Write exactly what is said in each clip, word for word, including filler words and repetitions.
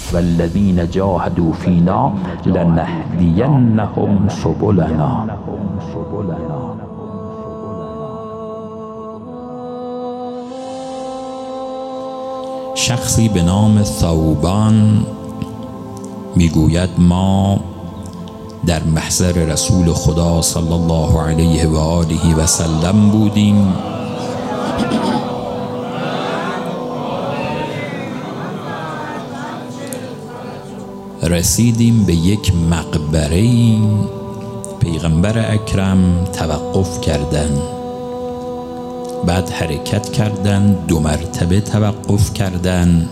والذین جاهدوا فینا لنهدینهم سبلنا. شخصی به نام ثوبان میگوید ما در محضر رسول خدا صلی الله علیه و آله و سلم بودیم رسیدیم به یک مقبره. پیغمبر اکرم توقف کردن، بعد حرکت کردن، دو مرتبه توقف کردن،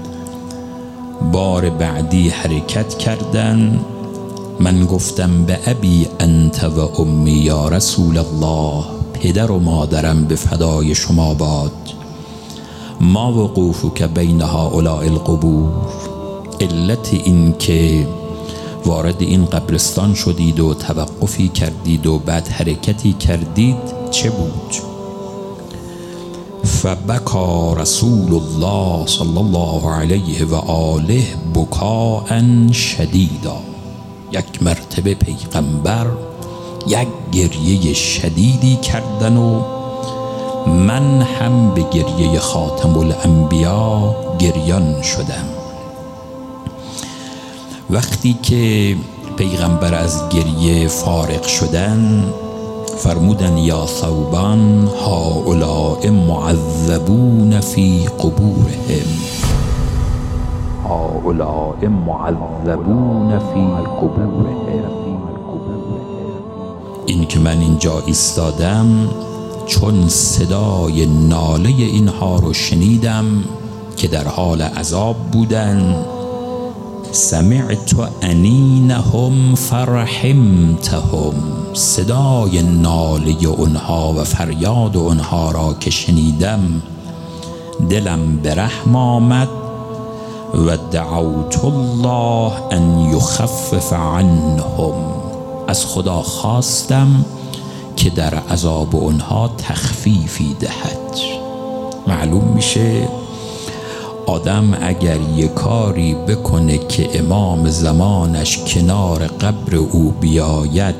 بار بعدی حرکت کردن. من گفتم به ابی انت و امی یا رسول الله، پدر و مادرم به فدای شما باد. ما وقوفک بین هؤلاء القبور، علت این که وارد این قبرستان شدید و توقفی کردید و بعد حرکتی کردید چه بود؟ فبکا رسول الله صلی الله علیه و آله بکاء شدیدا. یک مرتبه پیغمبر یک گریه شدیدی کردن و من هم به گریه خاتم الانبیا گریان شدم. وقتی که پیغمبر از گریه فارغ شدن فرمودن یا ثوبان هؤلاء معذبون فی قبورهم، هؤلاء معذبون فی قبورهم. این که من اینجا ایستادم چون صدای ناله اینها رو شنیدم که در حال عذاب بودن. سمعت انینهم فرحمتهم، صدای ناله اونها و فریاد اونها را که شنیدم دلم به رحم آمد و دعوت الله ان یخفف عنهم، از خدا خواستم که در عذاب اونها تخفیفی دهد. معلوم میشه آدم اگر یک کاری بکنه که امام زمانش کنار قبر او بیاید،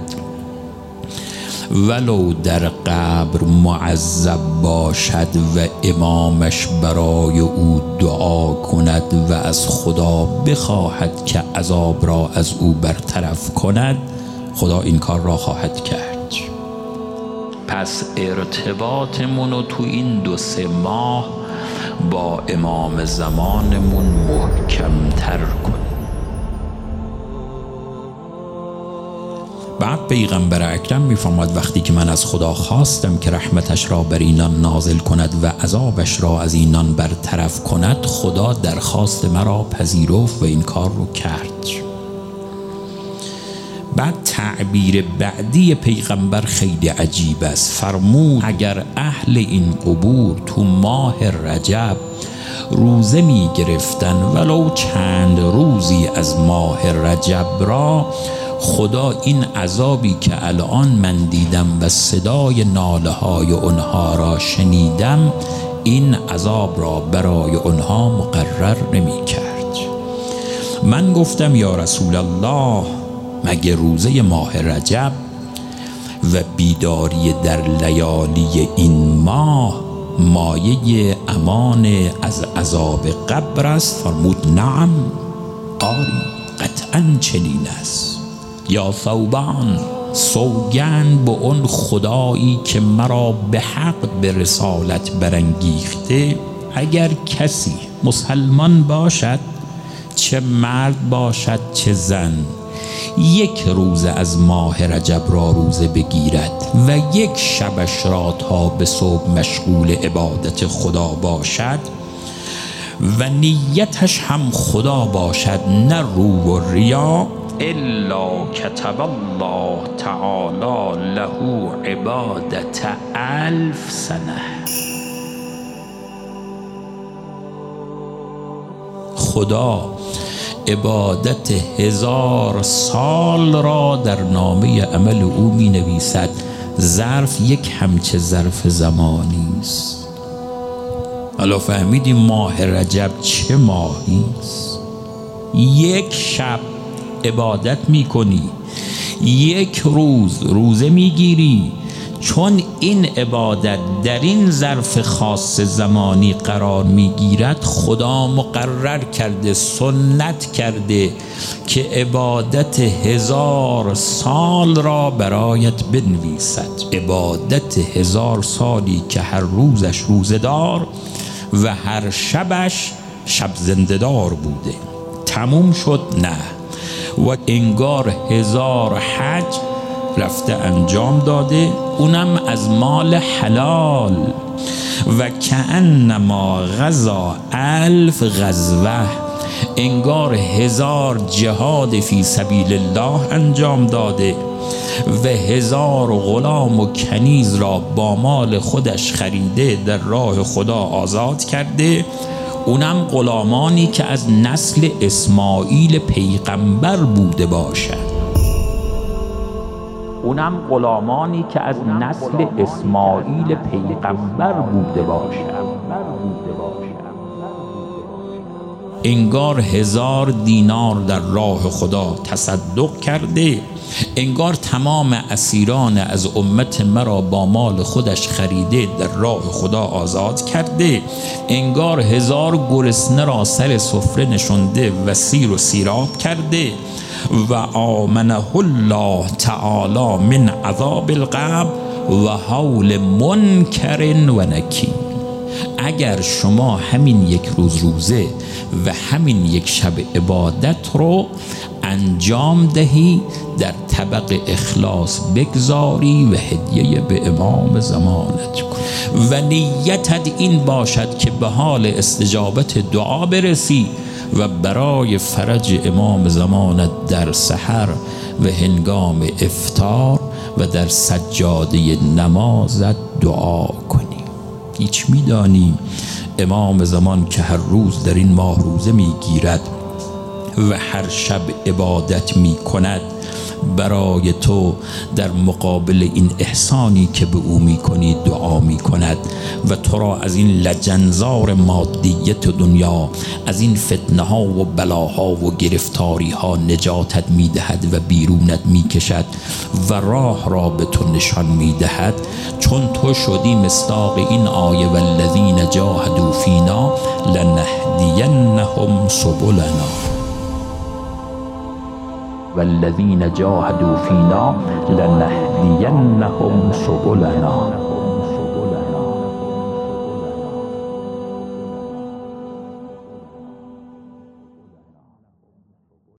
ولو در قبر معذب باشد و امامش برای او دعا کند و از خدا بخواهد که عذاب را از او برطرف کند، خدا این کار را خواهد کرد. پس ارتباطمونو تو این دو سه ماه با امام زمانمون محکمتر کنیم. بعد پیغمبر اکرم میفرماد وقتی که من از خدا خواستم که رحمتش را بر اینان نازل کند و عذابش را از اینان برطرف کند، خدا درخواست مرا پذیرفت و این کار رو کرد. بعد تعبیر بعدی پیغمبر خیلی عجیب است. فرمود اگر اهل این قبور تو ماه رجب روزه می گرفتن ولو چند روزی از ماه رجب را، خدا این عذابی که الان من دیدم و صدای ناله های اونها را شنیدم، این عذاب را برای اونها مقرر نمی کرد. من گفتم یا رسول الله، مگه روزه ماه رجب و بیداری در لیالی این ماه مایه امان از عذاب قبر است؟ فرمود نعم، آری قطعا چنین است. یا ثوبان، سوگند به اون خدایی که مرا به حق به رسالت برانگیخته، اگر کسی مسلمان باشد، چه مرد باشد چه زن، یک روز از ماه رجب را روزه بگیرد و یک شبش را تا به صبح مشغول عبادت خدا باشد و نیتش هم خدا باشد نه رو و ریا، الا کتب الله تعالی له عبادت الف سنه. خدا عبادت هزار سال را در نامه عمل او می نویسد. ظرف یک همچه ظرف زمانی است. حالا فهمیدیم ماه رجب چه ماهی است؟ یک شب عبادت میکنی، یک روز روزه میگیری، چون این عبادت در این ظرف خاص زمانی قرار میگیرد خدا مقرر کرده، سنت کرده که عبادت هزار سال را برایت بنویسد. عبادت هزار سالی که هر روزش روزدار و هر شبش شب زنده‌دار بوده. تموم شد؟ نه. و انگار هزار حج رفته انجام داده، اونم از مال حلال. و کأنما غزا الف غزوه، انگار هزار جهاد فی سبیل الله انجام داده و هزار غلام و کنیز را با مال خودش خریده، در راه خدا آزاد کرده. اونم غلامانی که از نسل اسماعیل پیغمبر بوده باشد. اونم غلامانی که از نسل اسماعیل پیغمبر بوده باشد. انگار هزار دینار در راه خدا تصدق کرده، انگار تمام اسیران از امت مرا با مال خودش خریده، در راه خدا آزاد کرده، انگار هزار گرسنه را سر سفره نشونده و سیر و سیراب کرده. و آمنه الله تعالی من عذاب القبر و حول منکر و نکیر. اگر شما همین یک روز روزه و همین یک شب عبادت رو انجام دهی، در طبق اخلاص بگذاری و هدیه به امام زمانت کنی و نیتت این باشد که به حال استجابت دعا برسی و برای فرج امام زمانت در سحر و هنگام افطار و در سجاده نمازت دعا کنی. هیچ میدانی امام زمان که هر روز در این ماه روزه میگیرد و هر شب عبادت میکند، برای تو در مقابل این احسانی که به او میکنی دعا میکند و تو را از این لجنزار مادیت دنیا، از این فتنه ها و بلاها و گرفتاری ها نجاتت میدهد و بیرونت میکشد و راه را به تو نشان میدهد، چون تو شدی مصداق این آیه والذین جاهدوا فینا لنهدینهم سبلنا. والذین جاهدوا فینا لنهدینهم سبلنا.